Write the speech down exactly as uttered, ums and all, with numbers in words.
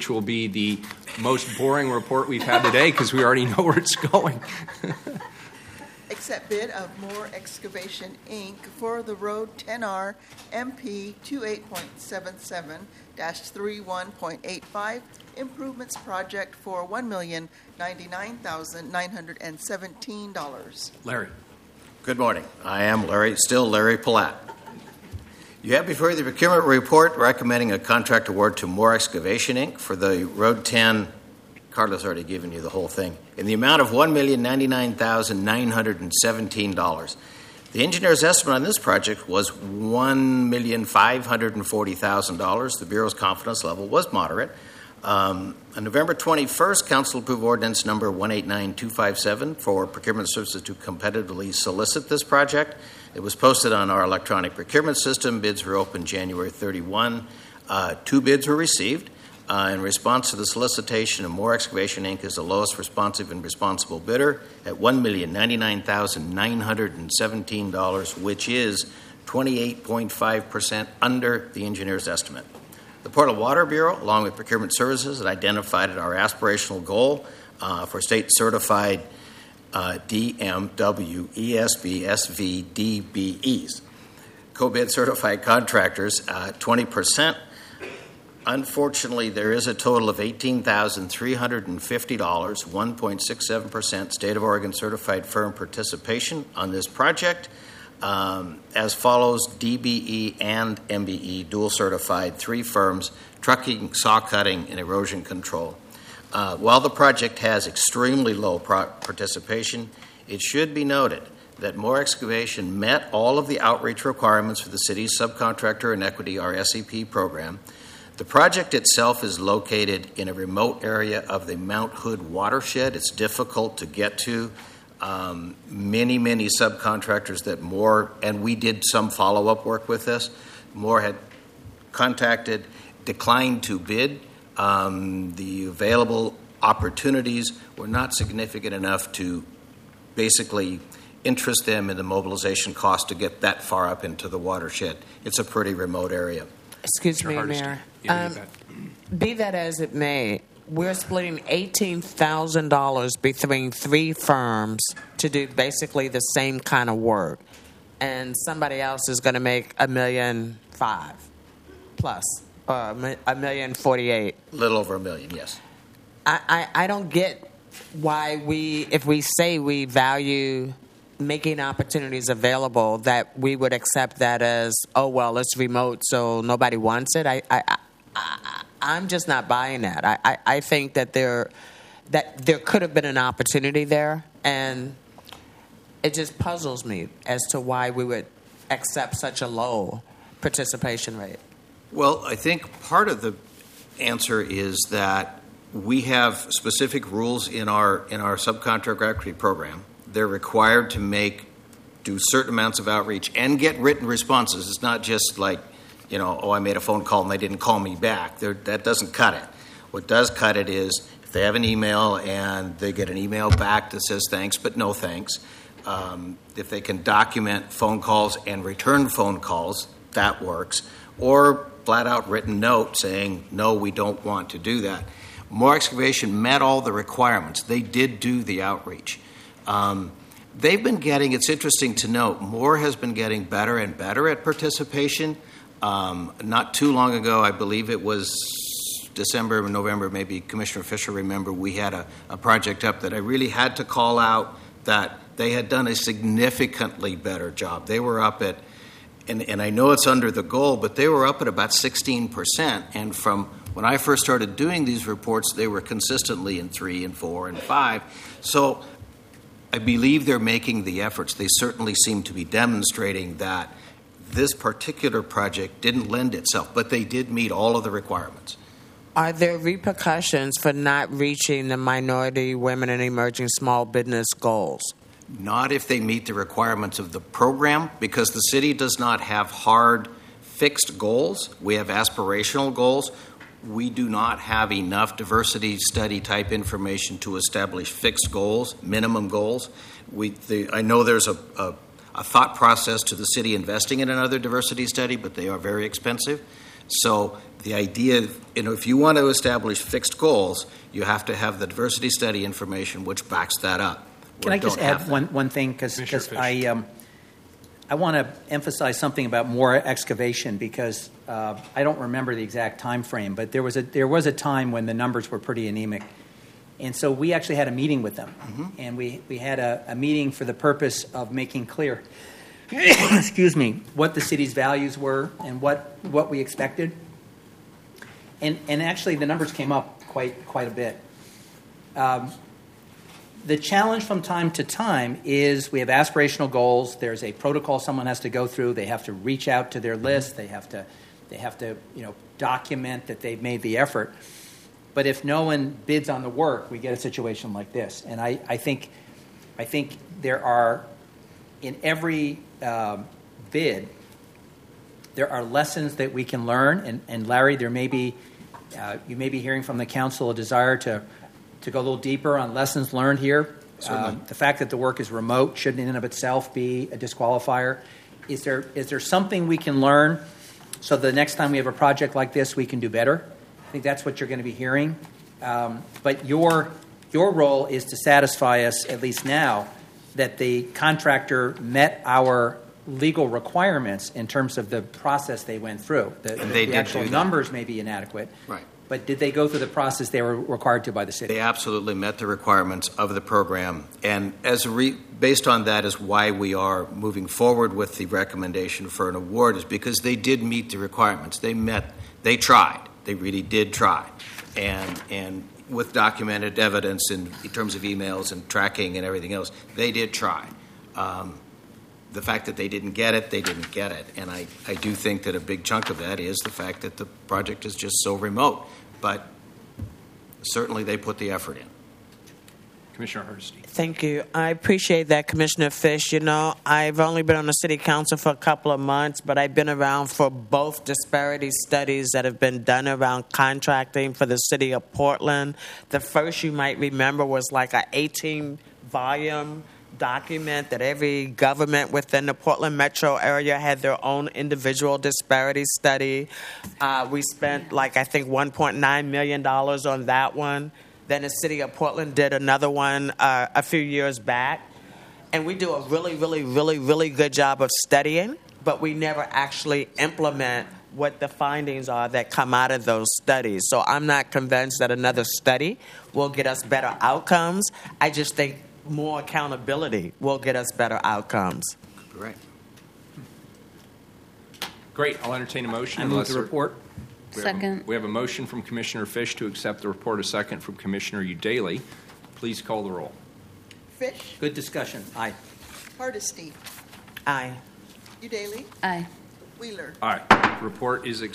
which will be the most boring report we've had today because we already know where it's going. Accept bid of Moore Excavation, Incorporated for the Road ten R M P twenty-eight point seven seven dash thirty-one point eight five Improvements Project for one million ninety-nine thousand nine hundred seventeen dollars. Larry. Good morning. I am Larry, still Larry Palat. You have before you the procurement report recommending a contract award to Moore Excavation, Incorporated for the Road ten. Carla's already given you the whole thing, in the amount of one million ninety-nine thousand nine hundred seventeen dollars. The engineer's estimate on this project was one million five hundred forty thousand dollars. The Bureau's confidence level was moderate. Um, on November twenty-first, Council approved ordinance number one eight nine two five seven for procurement services to competitively solicit this project. It was posted on our electronic procurement system. Bids were open January thirty-first. Uh, two bids were received. Uh, in response to the solicitation, Moore Excavation, Incorporated is the lowest responsive and responsible bidder at one million ninety-nine thousand nine hundred seventeen dollars, which is twenty-eight point five percent under the engineer's estimate. The Portland Water Bureau, along with Procurement Services, had identified our aspirational goal uh, for state-certified uh, D M W, E S B, S V, D B Es. Co-bid certified contractors, uh, twenty percent. Unfortunately, there is a total of eighteen thousand three hundred fifty dollars, one point six seven percent State of Oregon certified firm participation on this project. Um, as follows: D B E and M B E, dual certified, three firms, trucking, saw cutting, and erosion control. Uh, while the project has extremely low pro- participation, it should be noted that Moore Excavation met all of the outreach requirements for the city's subcontractor and equity, our S E P program. The project itself is located in a remote area of the Mount Hood watershed. It's difficult to get to. Um, many, many subcontractors that Moore, and we did some follow-up work with this, Moore had contacted, declined to bid. Um, the available opportunities were not significant enough to basically interest them in the mobilization cost to get that far up into the watershed. It's a pretty remote area. Excuse me, Mayor. Yeah, um, be that as it may, we're splitting eighteen thousand dollars between three firms to do basically the same kind of work, and somebody else is going to make a million five plus, uh, a million forty-eight. A little over a million, yes. I, I, I don't get why we, if we say we value making opportunities available, that we would accept that as, oh, well, it's remote, so nobody wants it. I, I, I, I'm just not buying that. I, I, I think that there, that there could have been an opportunity there, and it just puzzles me as to why we would accept such a low participation rate. Well, I think part of the answer is that we have specific rules in our in our subcontract equity program. They're required to make, do certain amounts of outreach and get written responses. It's not just like, you know, oh, I made a phone call and they didn't call me back. They're, that doesn't cut it. What does cut it is if they have an email and they get an email back that says thanks but no thanks, um, if they can document phone calls and return phone calls, that works. Or flat out written note saying, no, we don't want to do that. Moore Excavation met all the requirements. They did do the outreach. Um, they've been getting, it's interesting to note, Moore has been getting better and better at participation. Um, not too long ago, I believe it was December or November, maybe Commissioner Fisher remember, we had a, a project up that I really had to call out that they had done a significantly better job. They were up at, and, and I know it's under the goal, but they were up at about sixteen percent. And from when I first started doing these reports, they were consistently in three and four and five. So I believe they're making the efforts. They certainly seem to be demonstrating that this particular project didn't lend itself, but they did meet all of the requirements. Are there repercussions for not reaching the minority, women, and emerging small business goals? Not if they meet the requirements of the program, because the city does not have hard, fixed goals. We have aspirational goals. We do not have enough diversity study type information to establish fixed goals, minimum goals. We, the, I know there's a, a, a thought process to the city investing in another diversity study, but they are very expensive. So the idea, you know, if you want to establish fixed goals, you have to have the diversity study information which backs that up. Can Or I just don't have add that. one, one thing? Because Commissioner Fish. I, um, I want to emphasize something about more excavation because uh, I don't remember the exact time frame, but there was a there was a time when the numbers were pretty anemic. And so we actually had a meeting with them. Mm-hmm. And we, we had a, a meeting for the purpose of making clear, excuse me, what the city's values were and what, what we expected. And, and actually the numbers came up quite, quite a bit. Um, The challenge from time to time is we have aspirational goals. There's a protocol someone has to go through. They have to reach out to their list. They have to, they have to, you know, document that they've made the effort. But if no one bids on the work, we get a situation like this. And I, I think, I think there are, in every um, bid, there are lessons that we can learn. And, and Larry, there may be, uh, you may be hearing from the council a desire to. to go a little deeper on lessons learned here. Um, the fact that the work is remote shouldn't in and of itself be a disqualifier. Is there is there something we can learn so the next time we have a project like this, we can do better? I think that's what you're going to be hearing. Um, but your your role is to satisfy us, at least now, that the contractor met our legal requirements in terms of the process they went through. The, And they the did actual do that. numbers may be inadequate. Right. But did they go through the process they were required to by the city? They absolutely met the requirements of the program, and as a re- based on that is why we are moving forward with the recommendation for an award, is because they did meet the requirements. They met, they tried. They really did try, and and with documented evidence in, in terms of emails and tracking and everything else, they did try. Um, the fact that they didn't get it, they didn't get it. And I, I do think that a big chunk of that is the fact that the project is just so remote. But certainly they put the effort in. Commissioner Hardesty. Thank you. I appreciate that, Commissioner Fish. You know, I've only been on the city council for a couple of months, but I've been around for both disparity studies that have been done around contracting for the city of Portland. The first, you might remember, was like an eighteen volume document that every government within the Portland metro area had their own individual disparity study. Uh, we spent like I think one point nine million dollars on that one. Then the city of Portland did another one uh, a few years back. And we do a really, really, really, really good job of studying, but we never actually implement what the findings are that come out of those studies. So I'm not convinced that another study will get us better outcomes. I just think more accountability will get us better outcomes. Correct. Great. I'll entertain a motion. I move unless the there- report. we have a- Second. We have a motion from Commissioner Fish to accept the report, a second from Commissioner Udaly. Please call the roll. Fish, Good discussion. Aye. Hardesty, Aye. Udaly, Aye. Wheeler. All right. Report is accepted.